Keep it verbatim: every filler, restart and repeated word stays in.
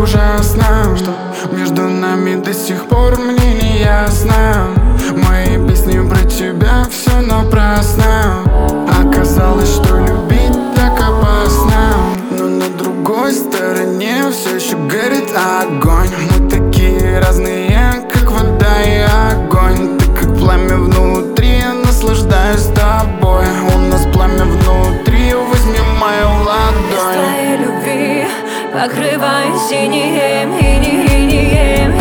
ужасно, что между нами до сих пор мне не ясно. Мои песни про тебя все напрасно. Оказалось, что любить так опасно. Но на другой стороне все еще горит огонь. Мы такие разные, как вода и огонь. Ты как пламя внутри, я наслаждаюсь тобой. У нас пламя внутри, возьми мою ладонь. Без твоей любви покрываю синим, инеем, инеем.